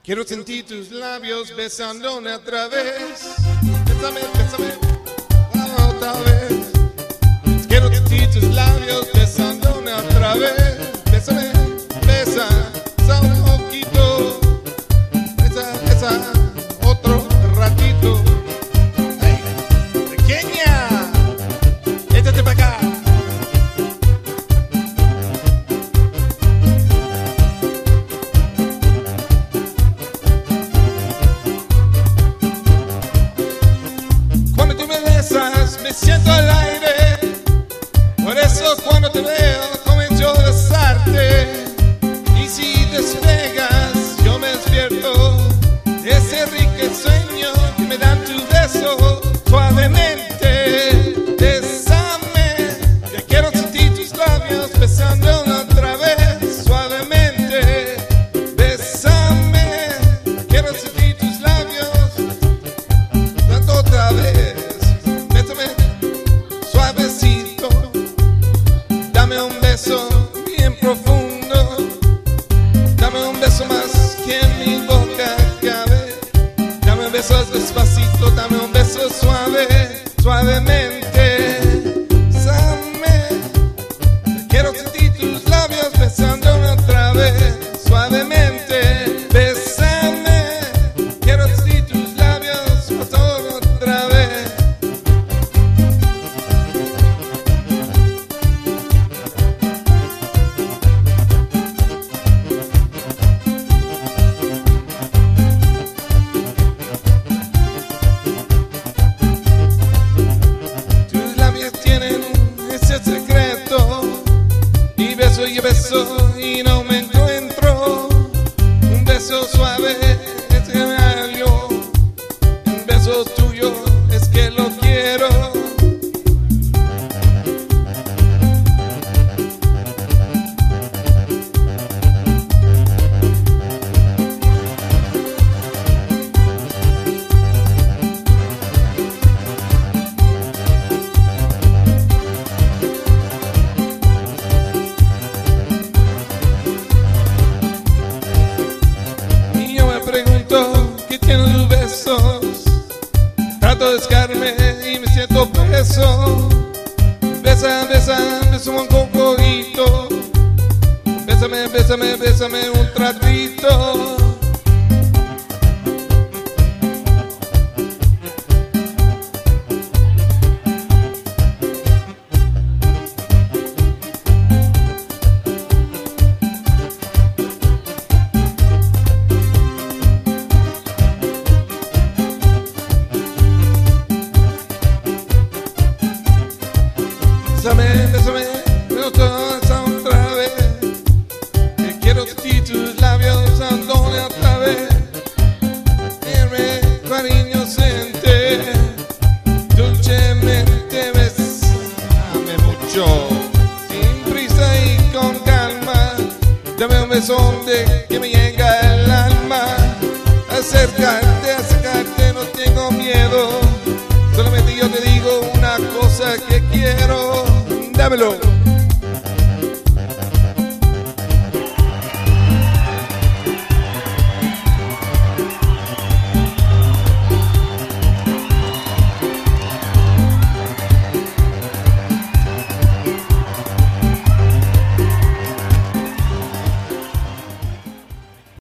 Quiero sentir tus labios besándome otra vez. Bésame, bésame, otra vez. Quiero sentir tus labios besándome otra vez. Bésame, besa, un poquito. Besa, besa, otro ratito. Hey, pequeña, échate para acá. Me siento al aire, por eso cuando te veo comienzo a besarte. Y si despegas, yo me despierto de ese rico sueño que me dan tu beso suavemente. Bésame, ya quiero sentir tus labios besándome otra vez suavemente. Bésame, quiero sentir tus labios dando otra vez. Suavecito, dame un beso bien profundo, dame un beso más que en mi boca cabe, dame un beso despacito, dame un beso suave, suavemente. Bésame, quiero sentir tus labios besándome otra vez, suavemente. Bésame, quiero sentir tus labios besándome otra vez. Y beso y no me encuentro. Un beso suave es que me alió. Un beso tuyo es que lo quiero. ¿Qué tienen tus besos? Trato de escarme y me siento preso. Besa, besa, bésame un poquito. Bésame, bésame, bésame un ratito. Bésame, bésame, otra vez. Que quiero sentir tus labios besándome otra vez. Dime, cariño, siente, dulcemente bésame mucho. Sin prisa y con calma, dame un beso de que me llega el alma. Acércate, acércate, no tengo miedo. Solamente yo te digo una cosa que quiero. Dámelo.